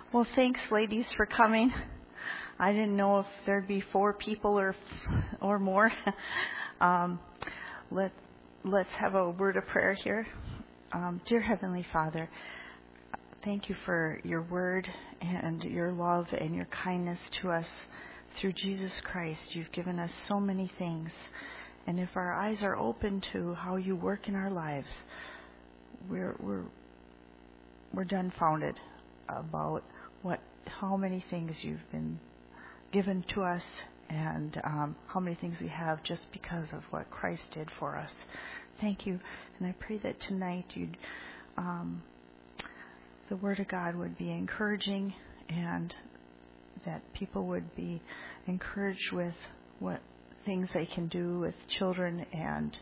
Well, thanks, ladies, for coming. I didn't know if there'd be 4 people or more. Let's have a word of prayer here. Dear Heavenly Father, thank you for your word and your love and your kindness to us through Jesus Christ. You've given us so many things, and if our eyes are open to how you work in our lives, we're dumbfounded about how many things you've been given to us, and how many things we have just because of what Christ did for us. Thank you, and I pray that tonight the Word of God would be encouraging, and that people would be encouraged with what things they can do with children and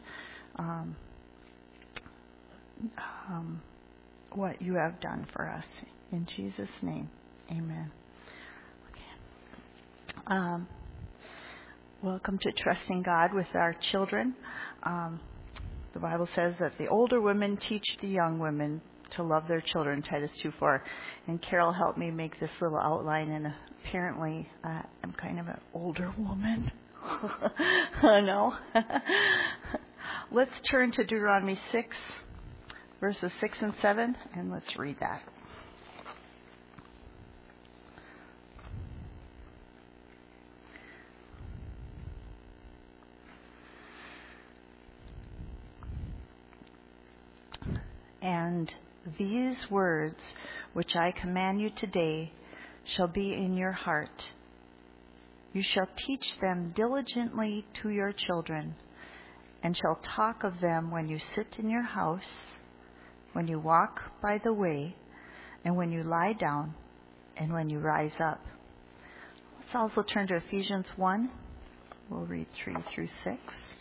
what you have done for us. In Jesus' name, amen. Okay. Welcome to Trusting God with our children. The Bible says that the older women teach the young women to love their children, Titus 2:4. And Carol helped me make this little outline, and apparently I'm kind of an older woman. I know. Let's turn to Deuteronomy 6, verses 6 and 7, and let's read that. And these words which I command you today shall be in your heart. You shall teach them diligently to your children, and shall talk of them when you sit in your house, when you walk by the way, and when you lie down, and when you rise up. Let's also turn to Ephesians 1. We'll read 3 through 6.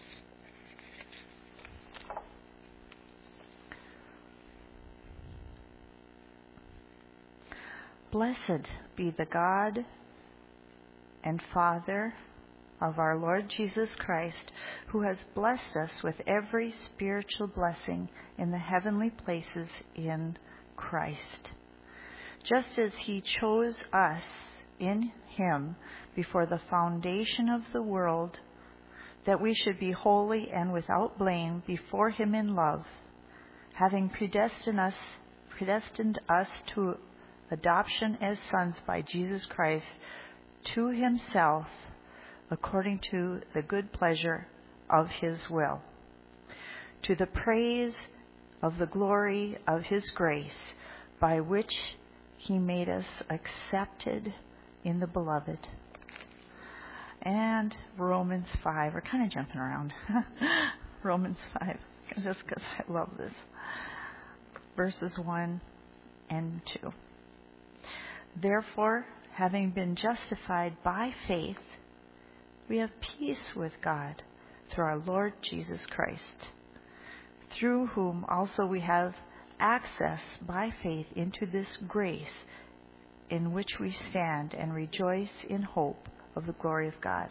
Blessed be the God and Father of our Lord Jesus Christ, who has blessed us with every spiritual blessing in the heavenly places in Christ, just as he chose us in him before the foundation of the world, that we should be holy and without blame before him in love, having predestined us to adoption as sons by Jesus Christ to himself, according to the good pleasure of his will, to the praise of the glory of his grace, by which he made us accepted in the beloved. And Romans 5. We're kind of jumping around. Romans 5, just because I love this. Verses 1 and 2. Therefore, having been justified by faith, we have peace with God through our Lord Jesus Christ, through whom also we have access by faith into this grace in which we stand and rejoice in hope of the glory of God.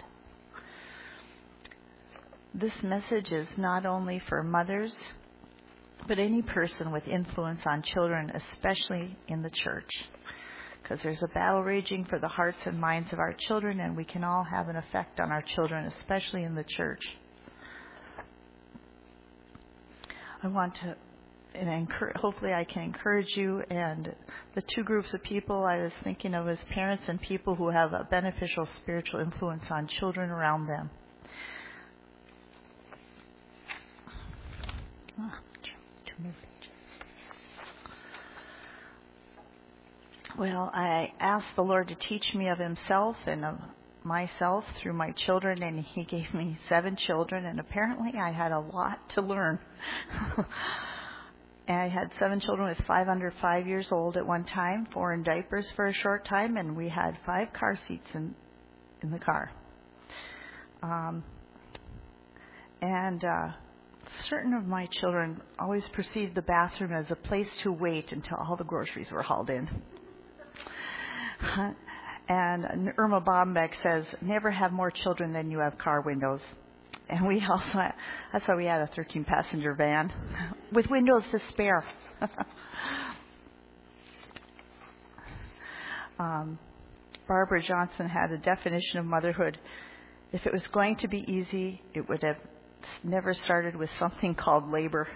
This message is not only for mothers, but any person with influence on children, especially in the church. Because there's a battle raging for the hearts and minds of our children, and we can all have an effect on our children, especially in the church. I want to, and hopefully I can encourage you, and the 2 groups of people I was thinking of as parents and people who have a beneficial spiritual influence on children around them. Too many pages. Well, I asked the Lord to teach me of himself and of myself through my children, and he gave me 7 children, and apparently I had a lot to learn. And I had 7 children with 5 under 5 years old at one time, 4 in diapers for a short time, and we had 5 car seats in the car. Certain of my children always perceived the bathroom as a place to wait until all the groceries were hauled in. And Irma Bombeck says, never have more children than you have car windows. And we also, that's why we had a 13-passenger van with windows to spare. Barbara Johnson had a definition of motherhood. If it was going to be easy, it would have never started with something called labor.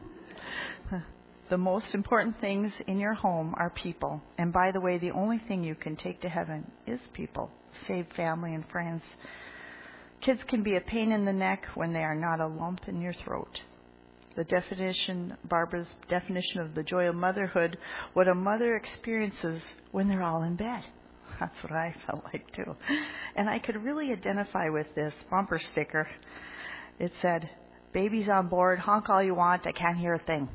The most important things in your home are people. And by the way, the only thing you can take to heaven is people, save family and friends. Kids can be a pain in the neck when they are not a lump in your throat. Barbara's definition of the joy of motherhood, what a mother experiences when they're all in bed. That's what I felt like too. And I could really identify with this bumper sticker. It said, "Baby's on board, honk all you want, I can't hear a thing."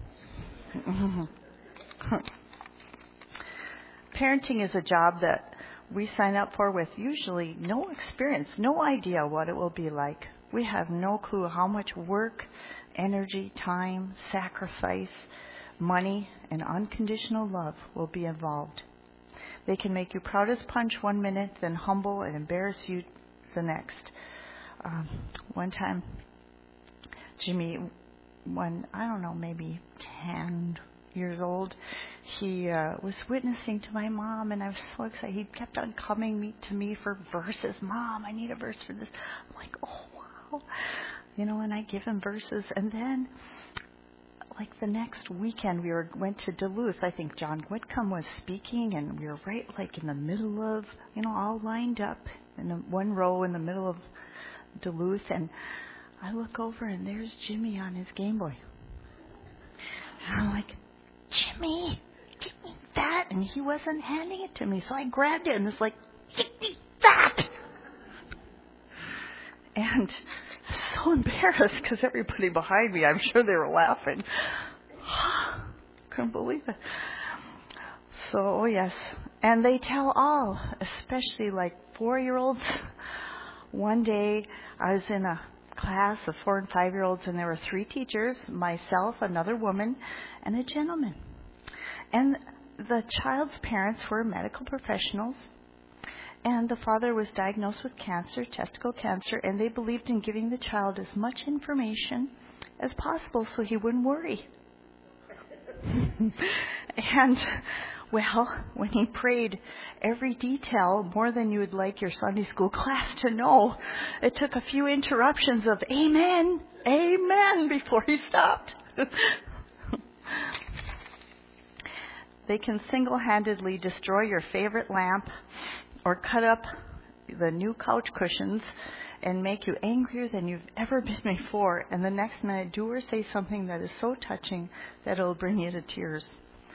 Parenting is a job that we sign up for with usually no experience, no idea what it will be like. We have no clue how much work, energy, time, sacrifice, money, and unconditional love will be involved. They can make you proud as punch one minute, then humble and embarrass you the next. One time, Jimmy, when, I don't know, maybe 10 years old, he was witnessing to my mom, and I was so excited. He kept on coming to me for verses. "Mom, I need a verse for this." I'm like, "Oh, wow." And I give him verses. And then, like the next weekend, we went to Duluth. I think John Whitcomb was speaking, and we were right like in the middle of, all lined up in one row in the middle of Duluth. And I look over, and there's Jimmy on his Game Boy. And I'm like, "Jimmy, give me that." And he wasn't handing it to me. So I grabbed it and was like, "Give me that." And I'm so embarrassed because everybody behind me, I'm sure they were laughing. Couldn't believe it. So, oh yes. And they tell all, especially like 4-year-olds. One day I was in a class of 4 and 5-year-olds, and there were 3 teachers, myself, another woman, and a gentleman. And the child's parents were medical professionals, and the father was diagnosed with cancer, testicle cancer, and they believed in giving the child as much information as possible so he wouldn't worry. And, well, when he prayed every detail more than you would like your Sunday school class to know, it took a few interruptions of "Amen, amen," before he stopped. They can single-handedly destroy your favorite lamp or cut up the new couch cushions and make you angrier than you've ever been before, and the next minute do or say something that is so touching that it'll bring you to tears.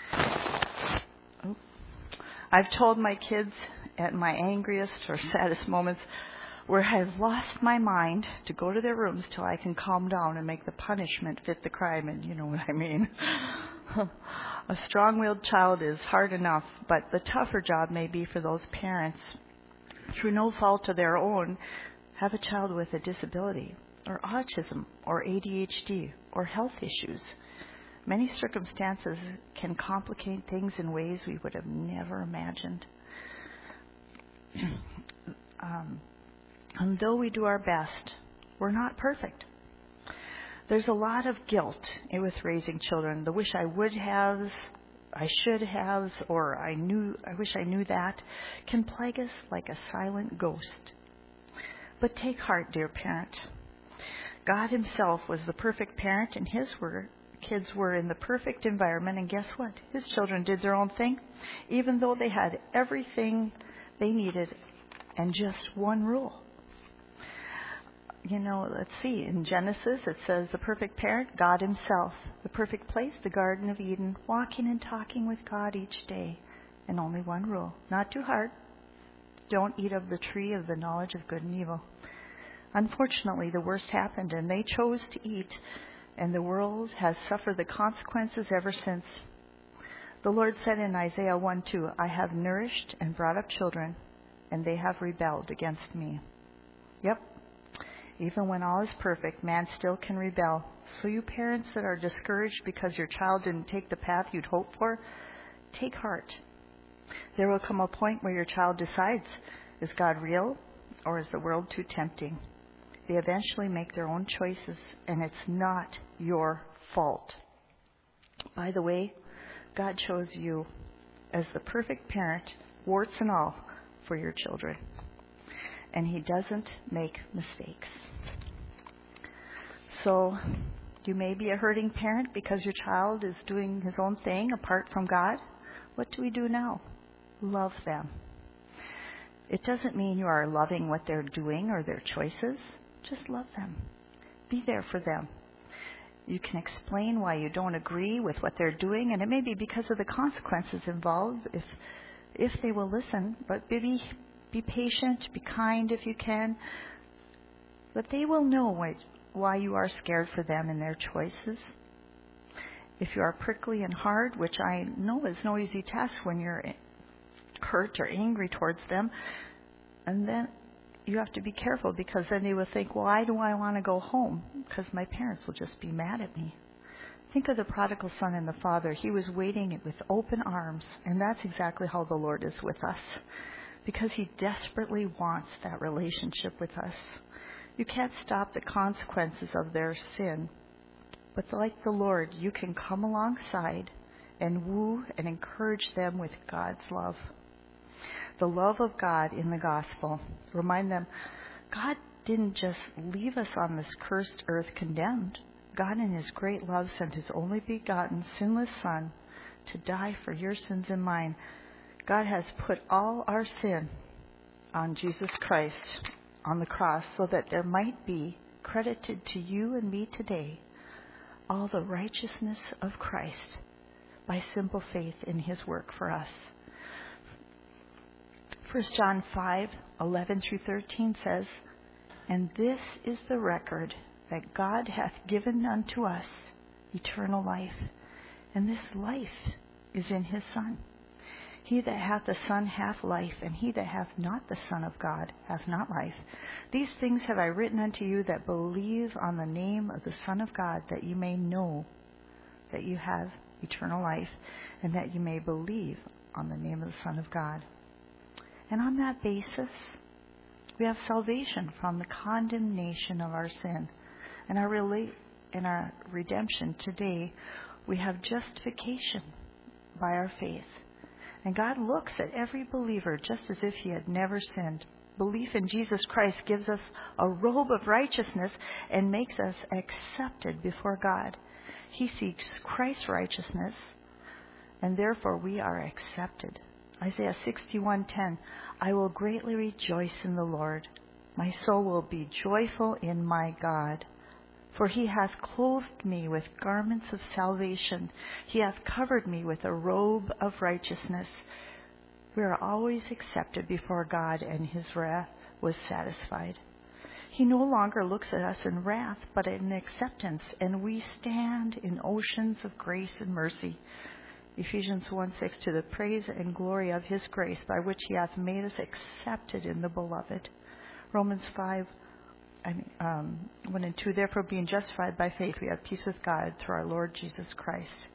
I've told my kids at my angriest or saddest moments where I've lost my mind to go to their rooms till I can calm down and make the punishment fit the crime, and you know what I mean. A strong-willed child is hard enough, but the tougher job may be for those parents, through no fault of their own, have a child with a disability, or autism, or ADHD, or health issues. Many circumstances can complicate things in ways we would have never imagined. And though we do our best, we're not perfect. There's a lot of guilt with raising children. The wish I would have, I should have, or I wish I knew that, can plague us like a silent ghost. But take heart, dear parent. God himself was the perfect parent, and his kids were in the perfect environment, and guess what? His children did their own thing, even though they had everything they needed and just one rule. Let's see, in Genesis it says the perfect parent, God himself. The perfect place, the Garden of Eden, walking and talking with God each day. And only one rule, not too hard. Don't eat of the tree of the knowledge of good and evil. Unfortunately, the worst happened, and they chose to eat, and the world has suffered the consequences ever since. The Lord said in Isaiah 1:2, "I have nourished and brought up children, and they have rebelled against me." Yep. Even when all is perfect, man still can rebel. So you parents that are discouraged because your child didn't take the path you'd hoped for, take heart. There will come a point where your child decides, is God real or is the world too tempting? They eventually make their own choices, and it's not your fault. By the way, God chose you as the perfect parent warts and all, for your children. And He doesn't make mistakes. So you may be a hurting parent because your child is doing his own thing apart from God. What do we do now? Love them. It doesn't mean you are loving what they're doing or their choices. Just love them. Be there for them. You can explain why you don't agree with what they're doing, and it may be because of the consequences involved if they will listen. But be patient, be kind if you can. But they will know why you are scared for them and their choices. If you are prickly and hard, which I know is no easy task when you're hurt or angry towards them, and then you have to be careful, because then they will think, why do I want to go home? Because my parents will just be mad at me. Think of the prodigal son and the father. He was waiting with open arms, and that's exactly how the Lord is with us, because He desperately wants that relationship with us. You can't stop the consequences of their sin, but like the Lord, you can come alongside and woo and encourage them with God's love. The love of God in the gospel. Remind them, God didn't just leave us on this cursed earth condemned. God in His great love sent His only begotten sinless Son to die for your sins and mine. God has put all our sin on Jesus Christ on the cross, so that there might be credited to you and me today all the righteousness of Christ by simple faith in His work for us. 1 John 5:11-13 says, "And this is the record that God hath given unto us, eternal life, and this life is in His Son. He that hath the Son hath life, and he that hath not the Son of God hath not life. These things have I written unto you that believe on the name of the Son of God, that you may know that you have eternal life, and that you may believe on the name of the Son of God." And on that basis, we have salvation from the condemnation of our sin. And in our redemption today, we have justification by our faith. And God looks at every believer just as if he had never sinned. Belief in Jesus Christ gives us a robe of righteousness and makes us accepted before God. He seeks Christ's righteousness, and therefore we are accepted. Isaiah 61:10, "I will greatly rejoice in the Lord. My soul will be joyful in my God. For He hath clothed me with garments of salvation. He hath covered me with a robe of righteousness." We are always accepted before God, and His wrath was satisfied. He no longer looks at us in wrath, but in acceptance, and we stand in oceans of grace and mercy. Ephesians 1:6, "To the praise and glory of His grace, by which He hath made us accepted in the Beloved." Romans 1 and 2, "Therefore, being justified by faith, we have peace with God through our Lord Jesus Christ."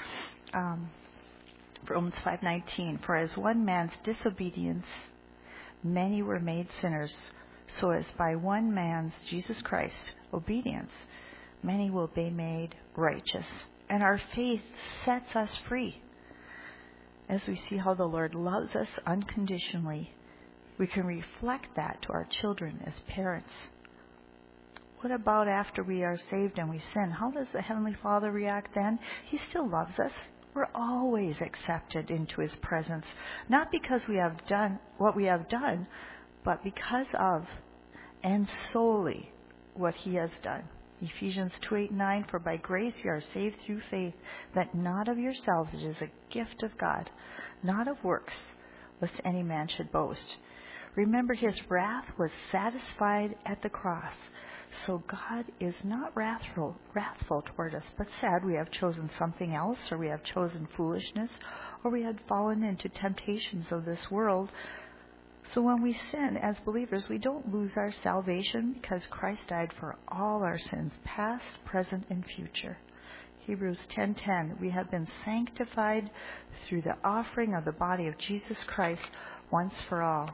Romans 5:19, "For as one man's disobedience, many were made sinners, so as by one man's, Jesus Christ, obedience, many will be made righteous." And our faith sets us free. As we see how the Lord loves us unconditionally, we can reflect that to our children as parents. What about after we are saved and we sin? How does the Heavenly Father react then? He still loves us. We're always accepted into His presence, not because we have done what we have done, but because of and solely what He has done. Ephesians 2:8-9, "For by grace you are saved through faith, that not of yourselves, it is a gift of God, not of works, lest any man should boast." Remember, His wrath was satisfied at the cross. So God is not wrathful toward us, but sad we have chosen something else, or we have chosen foolishness, or we had fallen into temptations of this world. So when we sin as believers, we don't lose our salvation, because Christ died for all our sins, past, present, and future. Hebrews 10:10, "We have been sanctified through the offering of the body of Jesus Christ once for all."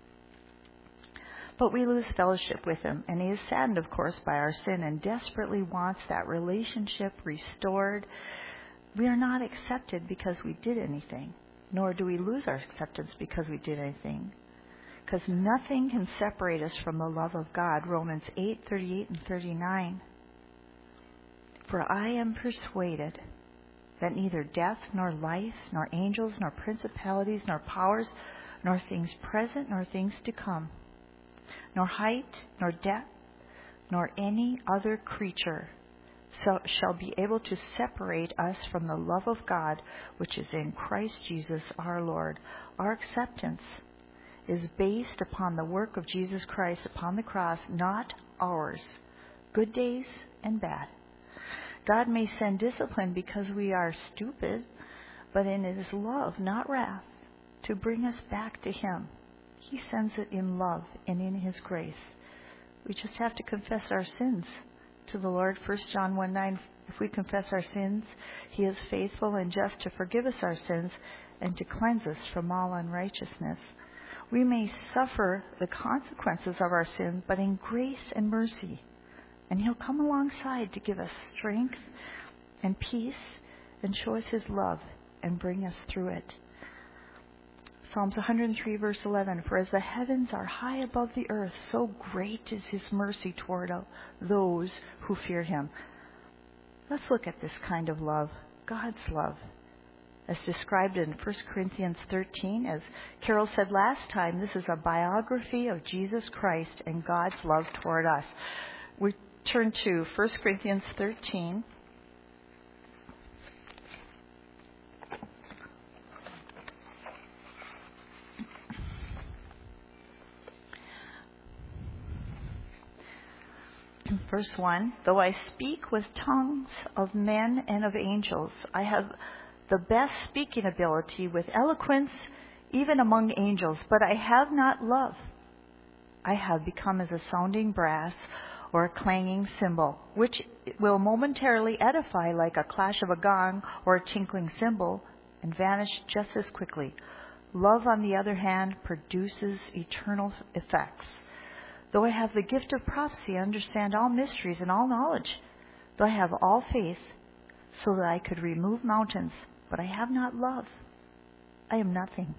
But we lose fellowship with Him, and He is saddened, of course, by our sin and desperately wants that relationship restored. We are not accepted because we did anything. nor do we lose our acceptance because we did anything. Because nothing can separate us from the love of God. Romans 8:38 and 39. For I am persuaded that neither death, nor life, nor angels, nor principalities, nor powers, nor things present, nor things to come, nor height, nor depth, nor any other creature shall be able to separate us from the love of God, which is in Christ Jesus our Lord. Our acceptance is based upon the work of Jesus Christ upon the cross, not ours. Good days and bad. God may send discipline because we are stupid, but in His love, not wrath, to bring us back to Him. He sends it in love and in His grace. We just have to confess our sins to the Lord. 1 John 1:9, if we confess our sins, He is faithful and just to forgive us our sins and to cleanse us from all unrighteousness. We may suffer the consequences of our sin, but in grace and mercy. And He'll come alongside to give us strength and peace and show us His love and bring us through it. Psalms 103 verse 11, for as the heavens are high above the earth, so great is His mercy toward those who fear Him. Let's look at this kind of love, God's love, as described in 1 Corinthians 13. As Carol said last time, this is a biography of Jesus Christ and God's love toward us. We turn to 1 Corinthians 13. Verse 1, though I speak with tongues of men and of angels, I have the best speaking ability with eloquence even among angels, but I have not love. I have become as a sounding brass or a clanging cymbal, which will momentarily edify like a clash of a gong or a tinkling cymbal and vanish just as quickly. Love, on the other hand, produces eternal effects. Though I have the gift of prophecy, I understand all mysteries and all knowledge. Though I have all faith, so that I could remove mountains, but I have not love, I am nothing.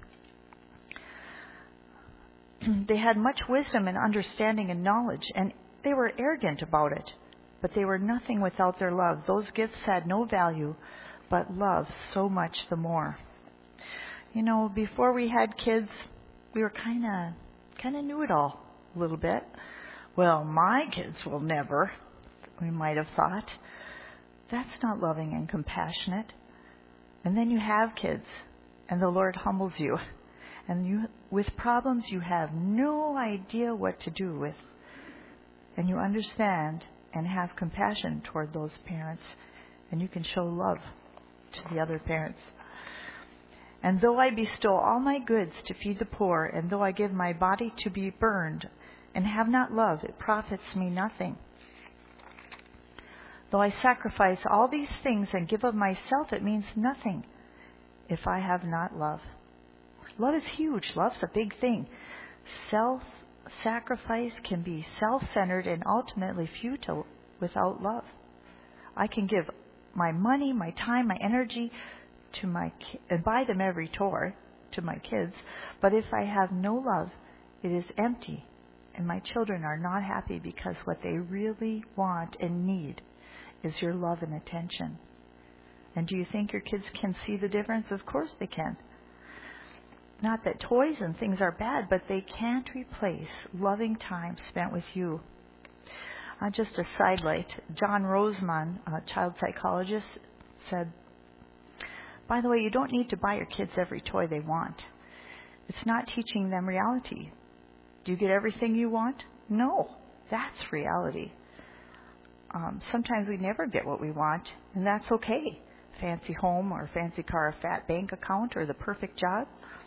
They had much wisdom and understanding and knowledge, and they were arrogant about it. But they were nothing without their love. Those gifts had no value, but love so much the more. You know, before we had kids, we were kind of knew it all. A little bit. Well, my kids will never, we might have thought. That's not loving and compassionate. And then you have kids, and the Lord humbles you. And you, with problems you have no idea what to do with. And you understand and have compassion toward those parents. And you can show love to the other parents. And though I bestow all my goods to feed the poor, and though I give my body to be burned, and have not love, it profits me nothing. Though I sacrifice all these things and give of myself, it means nothing if I have not love. Love is huge. Love's a big thing. Self-sacrifice can be self-centered and ultimately futile without love. I can give my money, my time, my energy to and buy them every toy to my kids, but if I have no love, it is empty. And my children are not happy because what they really want and need is your love and attention. And do you think your kids can see the difference? Of course they can. Not that toys and things are bad, but they can't replace loving time spent with you. Just a sidelight. John Rosemond, a child psychologist, said, by the way, you don't need to buy your kids every toy they want. It's not teaching them reality. Do you get everything you want? No, that's reality. Sometimes we never get what we want, and that's okay. Fancy home or fancy car, a fat bank account, or the perfect job.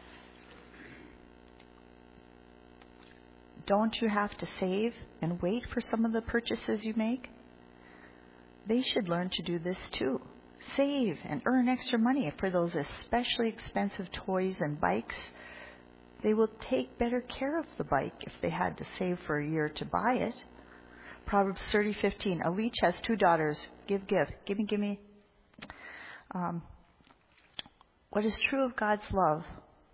Don't you have to save and wait for some of the purchases you make? They should learn to do this too. Save and earn extra money for those especially expensive toys and bikes. They will take better care of the bike if they had to save for a year to buy it. Proverbs 30:15. A leech has 2 daughters. Give. Gimme. what is true of God's love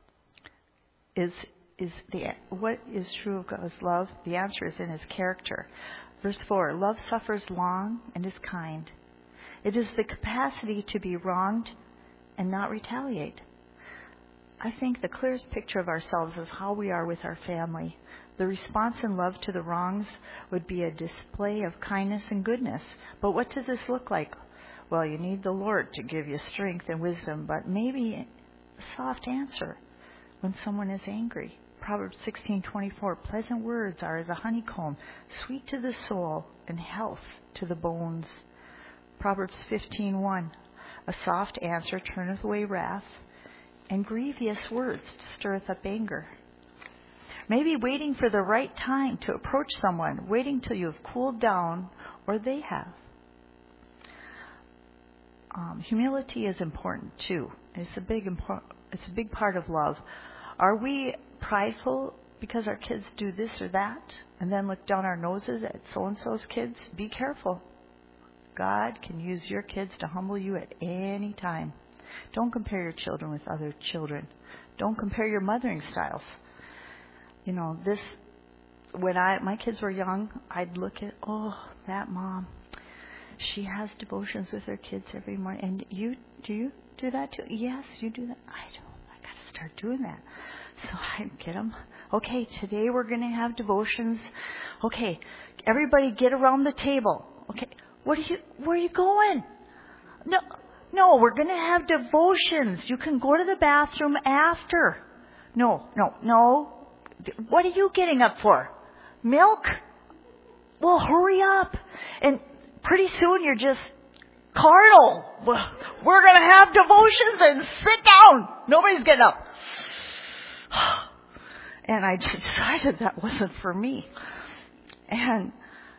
what is true of God's love? The answer is in His character. Verse 4, love suffers long and is kind. It is the capacity to be wronged and not retaliate. I think the clearest picture of ourselves is how we are with our family. The response in love to the wrongs would be a display of kindness and goodness. But what does this look like? Well, you need the Lord to give you strength and wisdom, but maybe a soft answer when someone is angry. Proverbs 16:24, pleasant words are as a honeycomb, sweet to the soul and health to the bones. Proverbs 15:1, a soft answer turneth away wrath, and grievous words stirreth up anger. Maybe waiting for the right time to approach someone, waiting till you have cooled down, or they have. Humility is important too. It's a big part of love. Are we prideful because our kids do this or that, and then look down our noses at so-and-so's kids? Be careful. God can use your kids to humble you at any time. Don't compare your children with other children. Don't compare your mothering styles. You know, when my kids were young, I'd look at, that mom, she has devotions with her kids every morning. And do you do that too? Yes, you do that. I don't. I got to start doing that. So I get them. Okay, today we're going to have devotions. Okay, everybody get around the table. Okay, where are you going? No, we're going to have devotions. You can go to the bathroom after. No. What are you getting up for? Milk? Well, hurry up. And pretty soon you're just carnal. We're going to have devotions and sit down. Nobody's getting up. And I just decided that wasn't for me. And,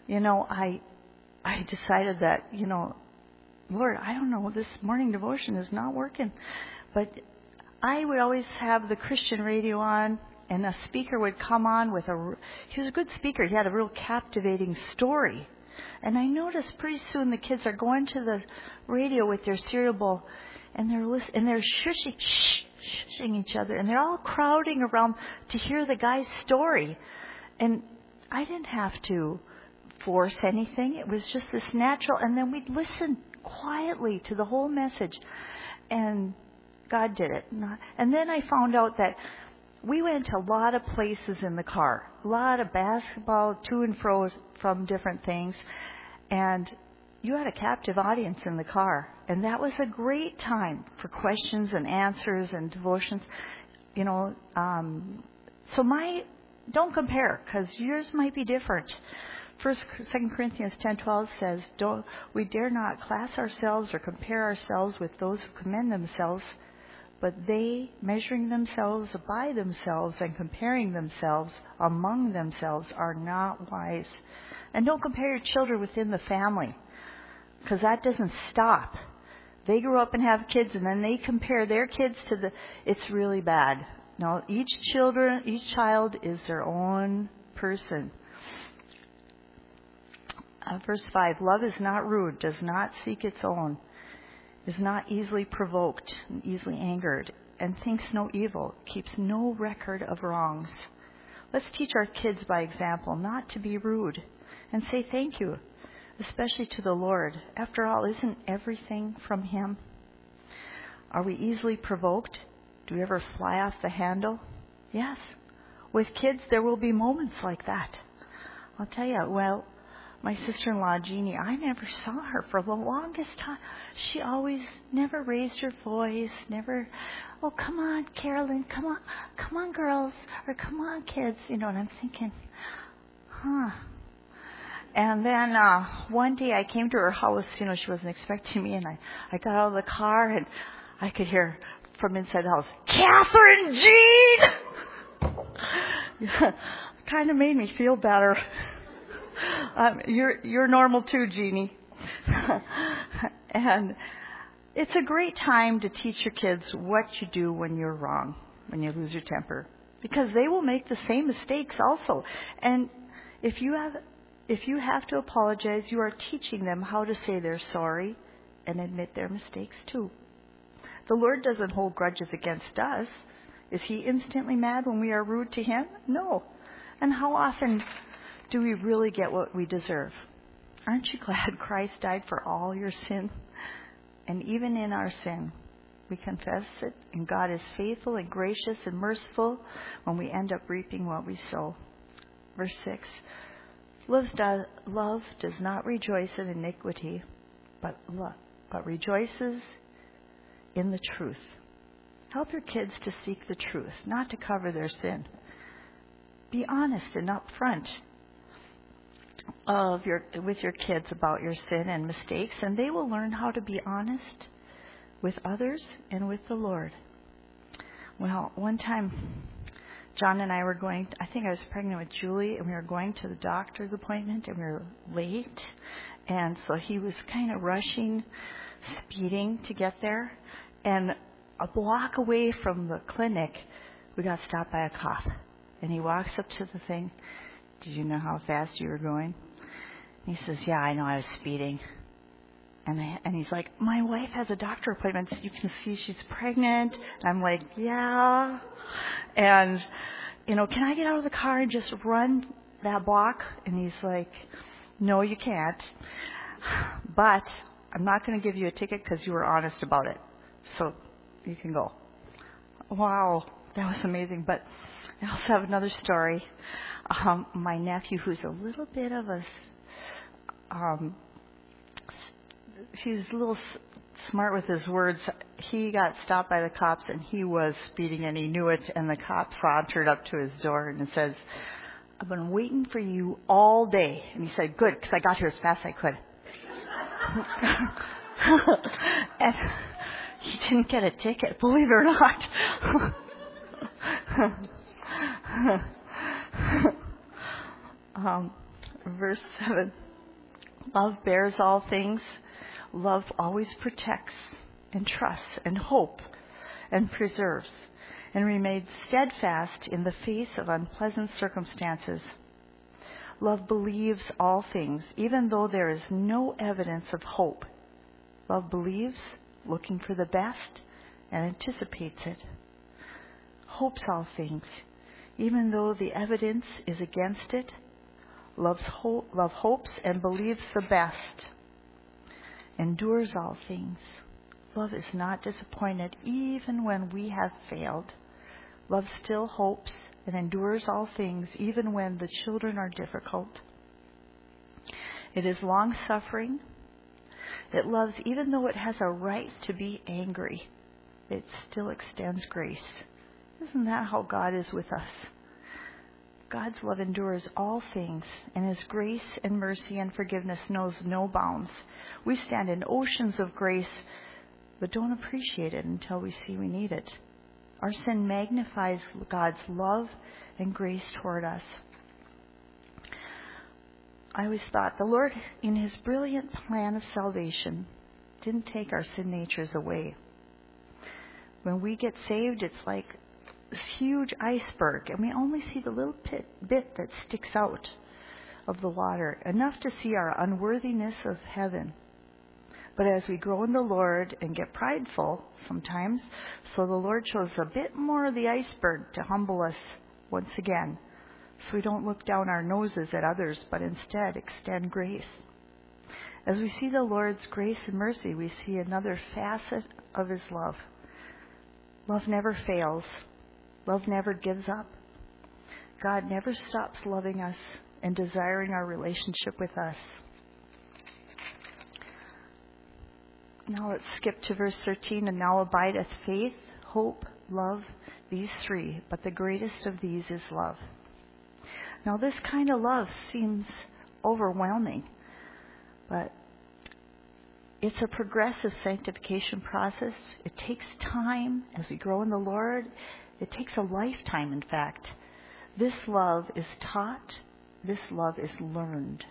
I decided that, Lord, I don't know, this morning devotion is not working. But I would always have the Christian radio on, and a speaker would come on he was a good speaker. He had a real captivating story. And I noticed pretty soon the kids are going to the radio with their cereal bowl, and they're listening, and they're shushing each other, and they're all crowding around to hear the guy's story. And I didn't have to force anything. It was just this natural. And then we'd listen quietly to the whole message. And God did it. And then I found out that we went to a lot of places in the car. A lot of basketball, to and fro from different things. And you had a captive audience in the car. And that was a great time for questions and answers and devotions. Don't compare, because yours might be different. 2 Corinthians 10:12 says, we dare not class ourselves or compare ourselves with those who commend themselves, but they, measuring themselves by themselves and comparing themselves among themselves, are not wise. And don't compare your children within the family, because that doesn't stop. They grow up and have kids, and then they compare their kids to it's really bad. No, each child is their own person. Verse 5, love is not rude, does not seek its own, is not easily provoked and easily angered, and thinks no evil, keeps no record of wrongs. Let's teach our kids by example not to be rude and say thank you, especially to the Lord. After all, isn't everything from Him? Are we easily provoked? Do we ever fly off the handle? Yes. With kids, there will be moments like that. I'll tell you, my sister-in-law, Jeannie, I never saw her for the longest time. She always never raised her voice, never, come on, Carolyn, come on, girls, or come on, kids, and I'm thinking, And then one day I came to her house, she wasn't expecting me, and I got out of the car, and I could hear from inside the house, Catherine Jean! Kind of made me feel better. You're normal too, Jeannie. And it's a great time to teach your kids what you do when you're wrong, when you lose your temper, because they will make the same mistakes also. And if you have to apologize, you are teaching them how to say they're sorry and admit their mistakes too. The Lord doesn't hold grudges against us. Is he instantly mad when we are rude to him? No. And how often do we really get what we deserve? Aren't you glad Christ died for all your sin? And even in our sin, we confess it, and God is faithful and gracious and merciful when we end up reaping what we sow. Verse 6, love does not rejoice in iniquity, but rejoices in the truth. Help your kids to seek the truth, not to cover their sin. Be honest and upfront with your kids about your sin and mistakes, and they will learn how to be honest with others and with the Lord. Well, one time, John and I were going, I think I was pregnant with Julie, and we were going to the doctor's appointment, and we were late, and so he was kind of rushing, speeding to get there, and a block away from the clinic, we got stopped by a cop, and he walks up to the thing. Did you know how fast you were going? And he says, yeah, I know, I was speeding. And he's like, my wife has a doctor appointment. You can see she's pregnant. And I'm like, yeah. And, can I get out of the car and just run that block? And he's like, no, you can't. But I'm not going to give you a ticket because you were honest about it. So you can go. Wow, that was amazing. But I also have another story. My nephew, who's a little bit of a... he's a little smart with his words. He got stopped by the cops, and he was speeding, and he knew it, and the cop sauntered up to his door and says, I've been waiting for you all day. And he said, good, because I got here as fast as I could. And he didn't get a ticket, believe it or not. Verse 7, love bears all things. Love always protects and trusts and hopes and preserves and remains steadfast in the face of unpleasant circumstances. Love believes all things, even though there is no evidence of hope. Love believes, looking for the best, and anticipates it. Hopes all things, even though the evidence is against it. Love hopes and believes the best. Endures all things. Love is not disappointed even when we have failed. Love still hopes and endures all things even when the children are difficult. It is long-suffering. It loves even though it has a right to be angry. It still extends grace. Isn't that how God is with us? God's love endures all things, and His grace and mercy and forgiveness knows no bounds. We stand in oceans of grace, but don't appreciate it until we see we need it. Our sin magnifies God's love and grace toward us. I always thought the Lord, in His brilliant plan of salvation, didn't take our sin natures away. When we get saved, it's like this huge iceberg, and we only see the little bit that sticks out of the water, enough to see our unworthiness of heaven. But as we grow in the Lord and get prideful sometimes, so the Lord shows a bit more of the iceberg to humble us once again, so we don't look down our noses at others, but instead extend grace. As we see the Lord's grace and mercy, we see another facet of His love. Love never fails. Love never gives up. God never stops loving us and desiring our relationship with us. Now let's skip to verse 13. And now abideth faith, hope, love, these three, but the greatest of these is love. Now this kind of love seems overwhelming, but it's a progressive sanctification process. It takes time as we grow in the Lord. It takes a lifetime, in fact. This love is taught. This love is learned.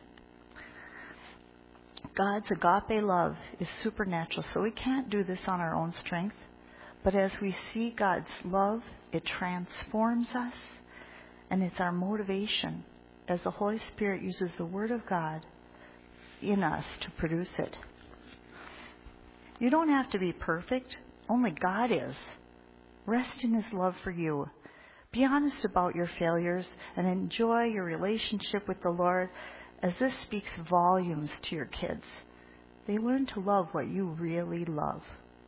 God's agape love is supernatural, so we can't do this on our own strength. But as we see God's love, it transforms us, and it's our motivation as the Holy Spirit uses the Word of God in us to produce it. You don't have to be perfect Only God is. Rest in His love for you. Be honest about your failures and enjoy your relationship with the Lord, as this speaks volumes to your kids. They learn to love what you really love.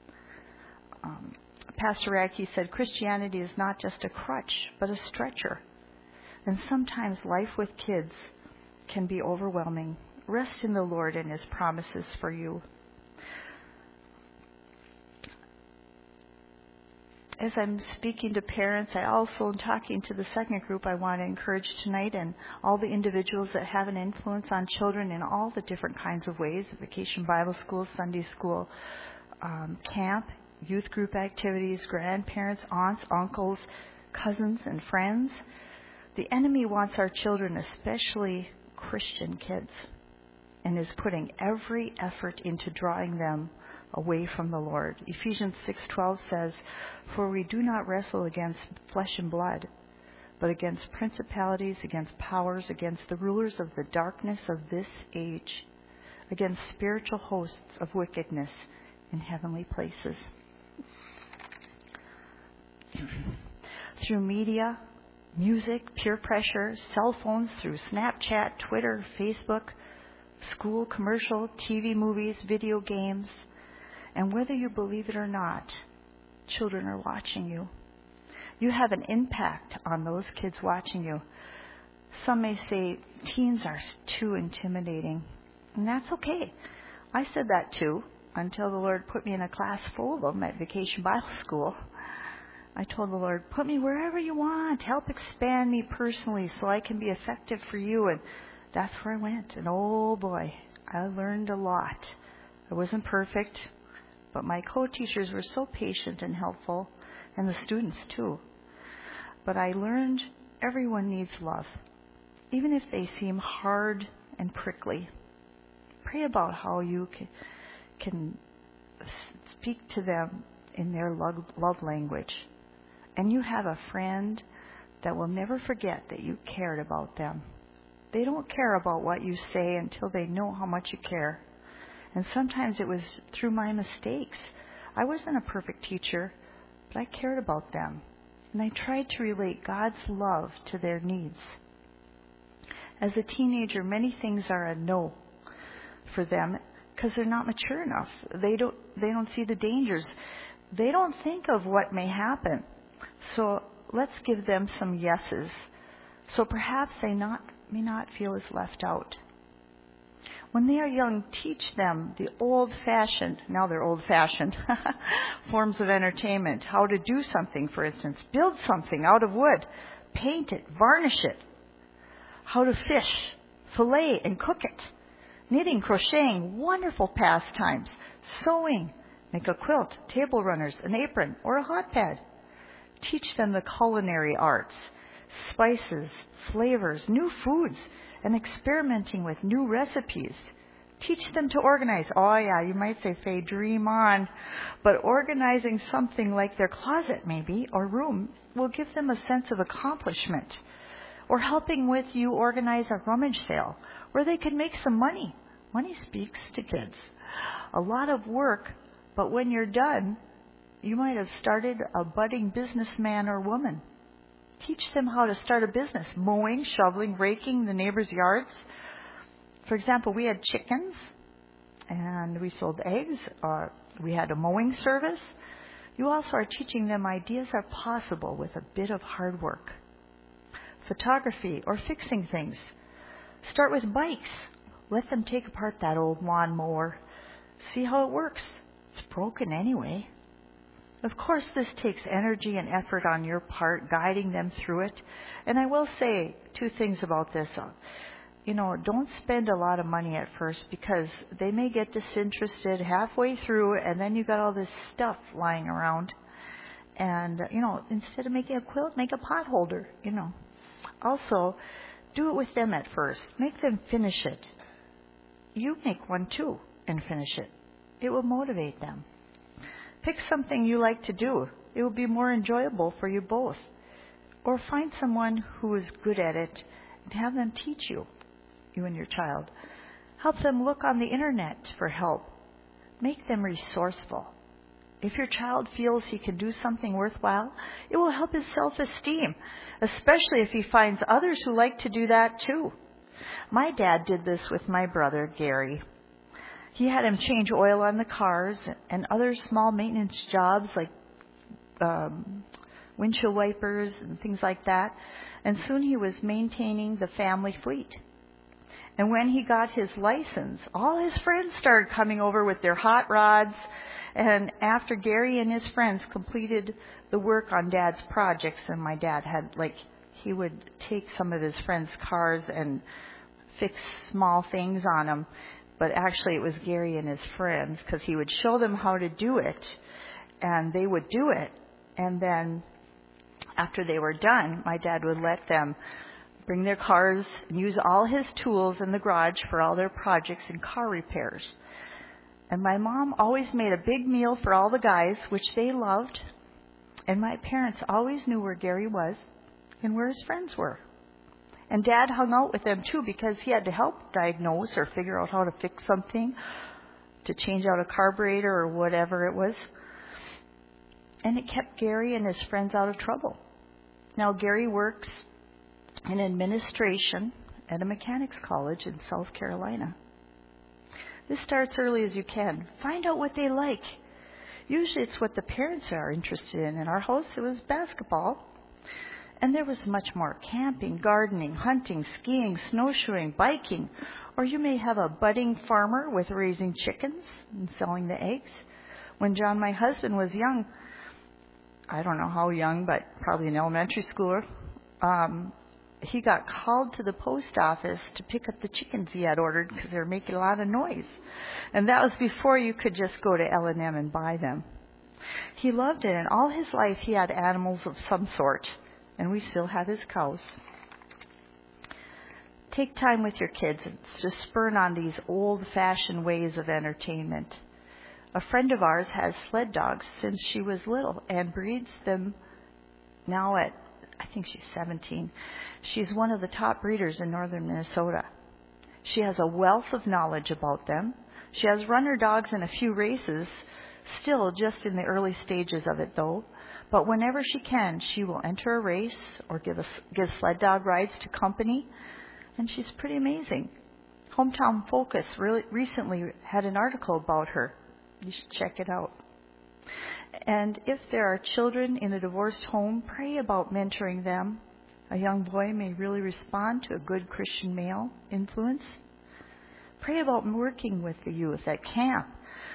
Pastor Radke said, Christianity is not just a crutch, but a stretcher. And sometimes life with kids can be overwhelming. Rest in the Lord and His promises for you. As I'm speaking to parents, I also am talking to the second group I want to encourage tonight, and all the individuals that have an influence on children in all the different kinds of ways: Vacation Bible School, Sunday School, camp, youth group activities, grandparents, aunts, uncles, cousins, and friends. The enemy wants our children, especially Christian kids, and is putting every effort into drawing them away from the Lord. Ephesians 6:12 says, "For we do not wrestle against flesh and blood, but against principalities, against powers, against the rulers of the darkness of this age, against spiritual hosts of wickedness in heavenly places." Through media, music, peer pressure, cell phones, through Snapchat, Twitter, Facebook, school, commercial, TV, movies, video games, and whether you believe it or not, children are watching you. You have an impact on those kids watching you. Some may say teens are too intimidating, and that's okay. I said that too, until the Lord put me in a class full of them at Vacation Bible School. I told the Lord, put me wherever you want. Help expand me personally so I can be effective for you. And that's where I went. And oh boy, I learned a lot. I wasn't perfect, but my co-teachers were so patient and helpful, and the students too. But I learned everyone needs love, even if they seem hard and prickly. Pray about how you can speak to them in their love language. And you have a friend that will never forget that you cared about them. They don't care about what you say until they know how much you care. And sometimes it was through my mistakes. I wasn't a perfect teacher, but I cared about them. And I tried to relate God's love to their needs. As a teenager, many things are a no for them because they're not mature enough. They don't see the dangers. They don't think of what may happen. So let's give them some yeses. So perhaps they may not feel as left out. When they are young, teach them the now they're old-fashioned, forms of entertainment. How to do something, for instance. Build something out of wood. Paint it. Varnish it. How to fish, fillet, and cook it. Knitting, crocheting, wonderful pastimes. Sewing. Make a quilt, table runners, an apron, or a hot pad. Teach them the culinary arts, spices, flavors, new foods, and experimenting with new recipes. Teach them to organize. Oh yeah, you might say, Faye, dream on. But organizing something like their closet maybe, or room, will give them a sense of accomplishment. Or helping with you organize a rummage sale, where they can make some money. Money speaks to kids. A lot of work, but when you're done, you might have started a budding businessman or woman. Teach them how to start a business, mowing, shoveling, raking the neighbors' yards. For example, we had chickens, and we sold eggs. We had a mowing service. You also are teaching them ideas are possible with a bit of hard work. Photography or fixing things. Start with bikes. Let them take apart that old lawn mower. See how it works. It's broken anyway. Of course, this takes energy and effort on your part, guiding them through it. And I will say two things about this. Don't spend a lot of money at first, because they may get disinterested halfway through, and then you got all this stuff lying around. And, instead of making a quilt, make a pot holder, Also, do it with them at first. Make them finish it. You make one too and finish it. It will motivate them. Pick something you like to do. It will be more enjoyable for you both. Or find someone who is good at it and have them teach you and your child. Help them look on the internet for help. Make them resourceful. If your child feels he can do something worthwhile, it will help his self-esteem, especially if he finds others who like to do that too. My dad did this with my brother, Gary. He had him change oil on the cars and other small maintenance jobs like windshield wipers and things like that. And soon he was maintaining the family fleet. And when he got his license, all his friends started coming over with their hot rods. And after Gary and his friends completed the work on Dad's projects, and my dad had, he would take some of his friends' cars and fix small things on them. But actually it was Gary and his friends, because he would show them how to do it, and they would do it. And then after they were done, my dad would let them bring their cars and use all his tools in the garage for all their projects and car repairs. And my mom always made a big meal for all the guys, which they loved. And my parents always knew where Gary was and where his friends were. And Dad hung out with them too, because he had to help diagnose or figure out how to fix something, to change out a carburetor or whatever it was. And it kept Gary and his friends out of trouble. Now Gary works in administration at a mechanics college in South Carolina. This starts early as you can. Find out what they like. Usually it's what the parents are interested in. In our house, it was basketball. And there was much more: camping, gardening, hunting, skiing, snowshoeing, biking. Or you may have a budding farmer with raising chickens and selling the eggs. When John, my husband, was young, I don't know how young, but probably an elementary schooler, he got called to the post office to pick up the chickens he had ordered because they were making a lot of noise. And that was before you could just go to L&M and buy them. He loved it, and all his life he had animals of some sort, and we still have his cows. Take time with your kids and just spurn on these old-fashioned ways of entertainment. A friend of ours has sled dogs since she was little and breeds them now at, I think she's 17. She's one of the top breeders in northern Minnesota. She has a wealth of knowledge about them. She has run her dogs in a few races, still just in the early stages of it though. But whenever she can, she will enter a race or give sled dog rides to company. And she's pretty amazing. Hometown Focus recently had an article about her. You should check it out. And if there are children in a divorced home, pray about mentoring them. A young boy may really respond to a good Christian male influence. Pray about working with the youth at camp.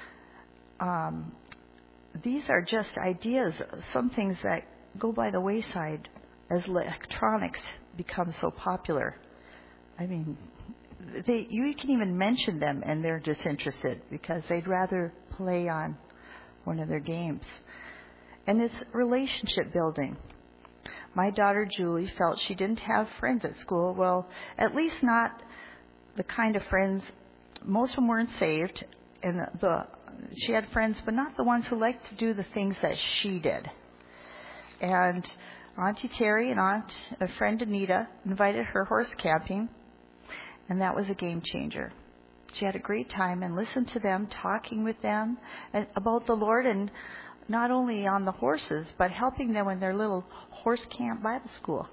These are just ideas, some things that go by the wayside as electronics become so popular. I mean, you can even mention them and they're disinterested because they'd rather play on one of their games. And it's relationship building. My daughter Julie felt she didn't have friends at school. Well, at least not the kind of friends. Most of them weren't saved, and she had friends, but not the ones who liked to do the things that she did. And Auntie Terry and a friend Anita invited her horse camping, and that was a game changer. She had a great time and listened to them, talking with them about the Lord, and not only on the horses, but helping them in their little horse camp Bible school.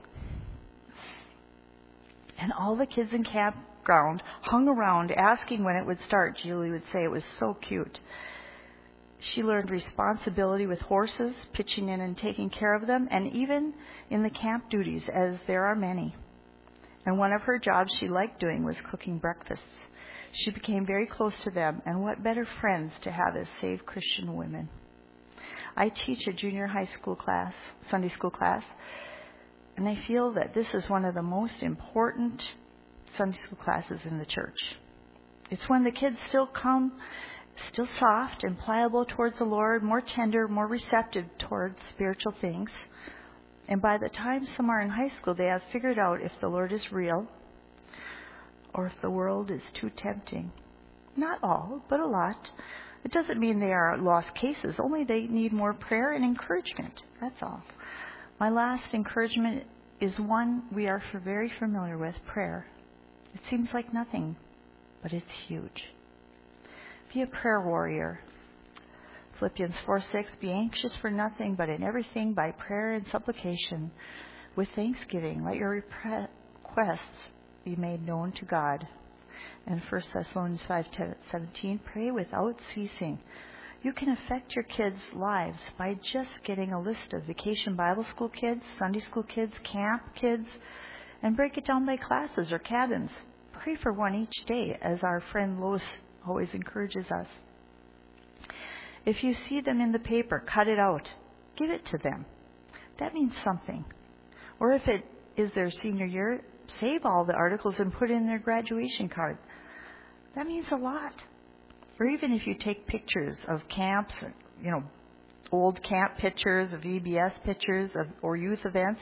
And all the kids in campground hung around asking when it would start. Julie would say it was so cute. She learned responsibility with horses, pitching in and taking care of them, and even in the camp duties, as there are many. And one of her jobs she liked doing was cooking breakfasts. She became very close to them, and what better friends to have as saved Christian women. I teach a junior high school class, Sunday school class, and I feel that this is one of the most important Sunday school classes in the church. It's when the kids still come, still soft and pliable towards the Lord, more tender, more receptive towards spiritual things. And by the time some are in high school, they have figured out if the Lord is real or if the world is too tempting. Not all, but a lot. It doesn't mean they are lost cases, only they need more prayer and encouragement. That's all. My last encouragement is one we are very familiar with, prayer. It seems like nothing, but it's huge. Be a prayer warrior. Philippians 4:6, be anxious for nothing, but in everything by prayer and supplication, with thanksgiving, let your requests be made known to God. And 1 Thessalonians 5:17, pray without ceasing. You can affect your kids' lives by just getting a list of vacation Bible school kids, Sunday school kids, camp kids, and break it down by classes or cabins. Pray for one each day, as our friend Lois always encourages us. If you see them in the paper, cut it out. Give it to them. That means something. Or if it is their senior year, save all the articles and put in their graduation card. That means a lot. Or even if you take pictures of camps, old camp pictures, of VBS pictures, or youth events,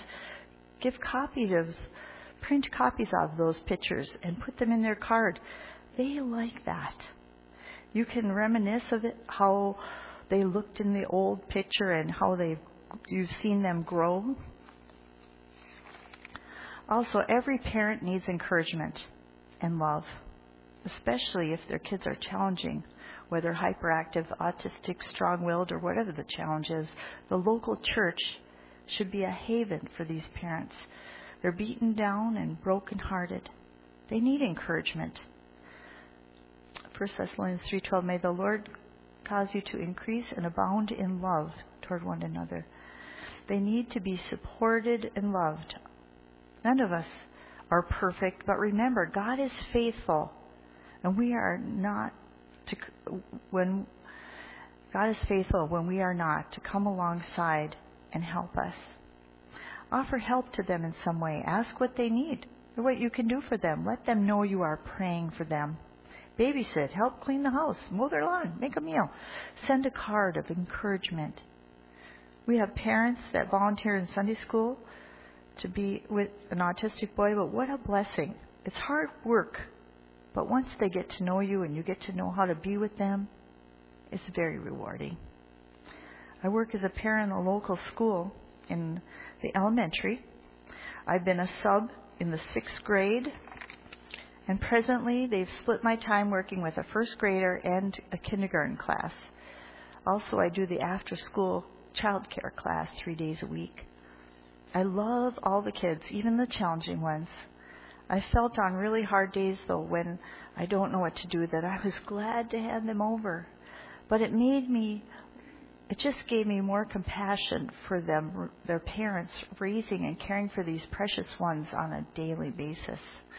print copies of those pictures and put them in their card. They like that. You can reminisce of it, how they looked in the old picture and how you've seen them grow. Also, every parent needs encouragement and love, especially if their kids are challenging, whether hyperactive, autistic, strong-willed, or whatever the challenge is. The local church should be a haven for these parents. They're beaten down and brokenhearted. They need encouragement. 1 Thessalonians 3:12, may the Lord cause you to increase and abound in love toward one another. They need to be supported and loved. None of us are perfect, but remember, God is faithful, and we are not when God is faithful when we are not, to come alongside and help us. Offer help to them in some way. Ask what they need or what you can do for them. Let them know you are praying for them. Babysit, help clean the house, mow their lawn, make a meal. Send a card of encouragement. We have parents that volunteer in Sunday school to be with an autistic boy, but what a blessing. It's hard work, but once they get to know you and you get to know how to be with them, it's very rewarding. I work as a parent in a local school in the elementary. I've been a sub in the 6th grade, and presently they've split my time working with a 1st grader and a kindergarten class. Also, I do the after-school childcare class 3 days a week. I love all the kids, even the challenging ones. I felt on really hard days, though, when I don't know what to do, that I was glad to hand them over. But it just gave me more compassion for them, their parents, raising and caring for these precious ones on a daily basis.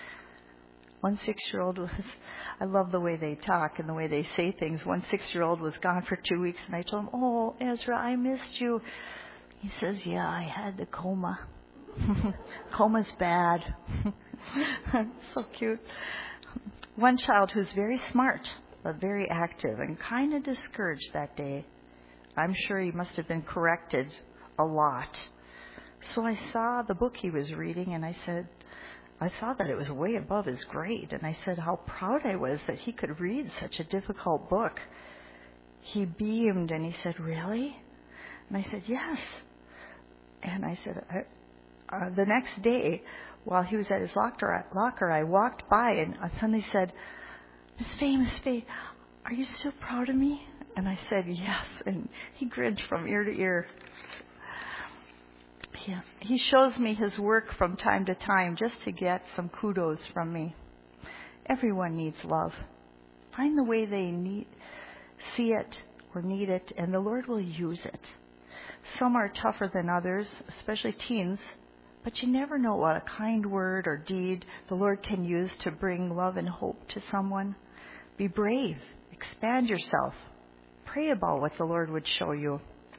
One 6-year-old I love the way they talk and the way they say things. One 6-year-old was gone for 2 weeks, and I told him, oh, Ezra, I missed you. He says, yeah, I had the coma. Coma's bad. So cute. One child who's very smart, but very active and kind of discouraged that day. I'm sure he must have been corrected a lot. So I saw the book he was reading, and I saw that it was way above his grade. And I said how proud I was that he could read such a difficult book. He beamed, and he said, really? And I said, yes. And I said, the next day, while he was at his locker, I walked by, and I suddenly said, Miss Faye, are you still proud of me? And I said, yes. And he grinned from ear to ear. Yeah. He shows me his work from time to time just to get some kudos from me. Everyone needs love. Find the way they see it or need it, and the Lord will use it. Some are tougher than others, especially teens, but you never know what a kind word or deed the Lord can use to bring love and hope to someone. Be brave. Expand yourself. Pray about what the Lord would show you.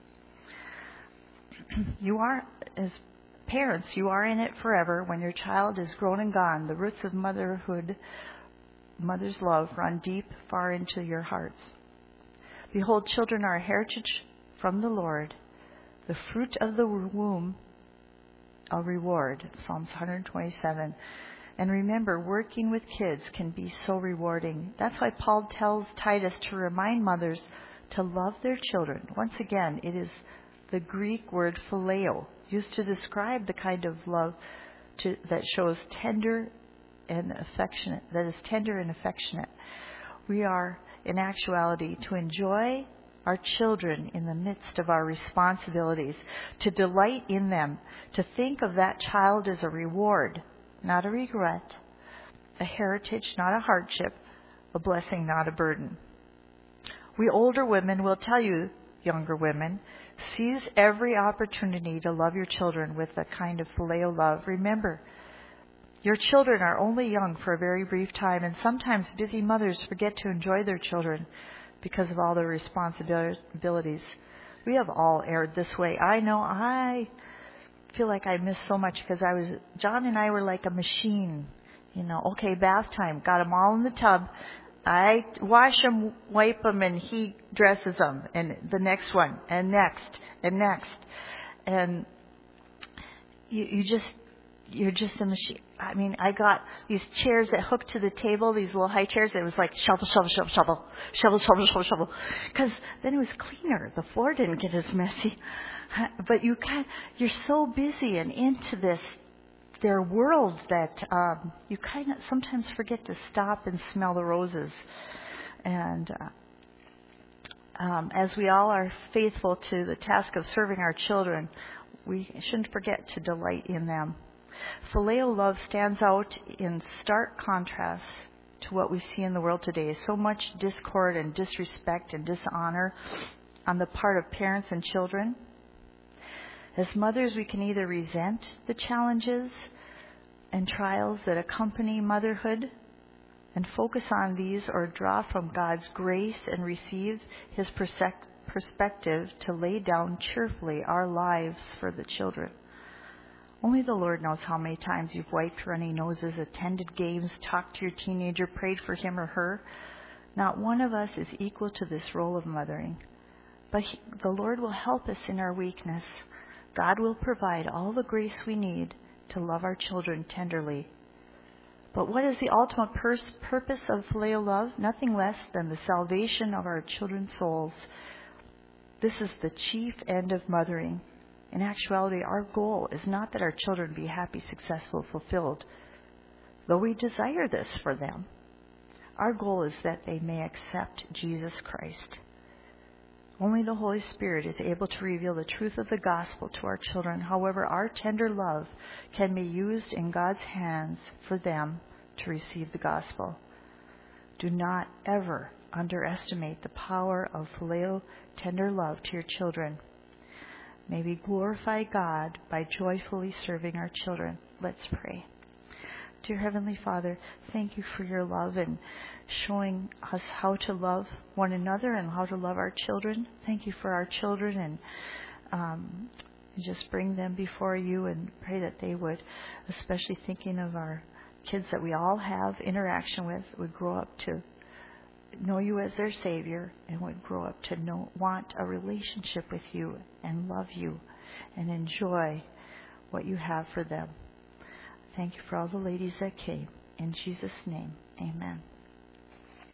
You are, as parents, you are in it forever. When your child is grown and gone, the roots of motherhood, mother's love, run deep, far into your hearts. Behold, children are a heritage from the Lord. The fruit of the womb, a reward. Psalms 127. And remember, working with kids can be so rewarding. That's why Paul tells Titus to remind mothers to love their children. Once again, it is the Greek word phileo, used to describe the kind of love that shows tender and affectionate, that is tender and affectionate. We are, in actuality, to enjoy our children in the midst of our responsibilities, to delight in them, to think of that child as a reward, not a regret, a heritage, not a hardship, a blessing, not a burden. We older women will tell you, younger women, seize every opportunity to love your children with a kind of phileo love. Remember, your children are only young for a very brief time, and sometimes busy mothers forget to enjoy their children because of all their responsibilities. We have all erred this way. I know I feel like I missed so much because John and I were like a machine. Okay, bath time. Got them all in the tub. I wash them, wipe them, and he dresses them. And the next one, and next, and next. And you're just a machine. I mean, I got these chairs that hooked to the table, these little high chairs. It was like shovel, shovel, shovel, shovel, shovel, shovel, shovel, shovel. Because then it was cleaner. The floor didn't get as messy. But you're so busy and into their worlds that you kind of sometimes forget to stop and smell the roses. And as we all are faithful to the task of serving our children, we shouldn't forget to delight in them. Phileo love stands out in stark contrast to what we see in the world today. So much discord and disrespect and dishonor on the part of parents and children. As mothers, we can either resent the challenges and trials that accompany motherhood and focus on these, or draw from God's grace and receive His perspective to lay down cheerfully our lives for the children. Only the Lord knows how many times you've wiped runny noses, attended games, talked to your teenager, prayed for him or her. Not one of us is equal to this role of mothering. But the Lord will help us in our weakness. God will provide all the grace we need to love our children tenderly. But what is the ultimate purpose of phileo love? Nothing less than the salvation of our children's souls. This is the chief end of mothering. In actuality, our goal is not that our children be happy, successful, fulfilled, though we desire this for them. Our goal is that they may accept Jesus Christ. Only the Holy Spirit is able to reveal the truth of the gospel to our children. However, our tender love can be used in God's hands for them to receive the gospel. Do not ever underestimate the power of phileo tender love to your children. May we glorify God by joyfully serving our children. Let's pray. Dear Heavenly Father, thank you for your love and showing us how to love one another and how to love our children. Thank you for our children, and just bring them before you and pray that they would, especially thinking of our kids that we all have interaction with, would grow up to know you as their Savior and would grow up to want a relationship with you and love you and enjoy what you have for them. Thank you for all the ladies that came. In Jesus' name, amen.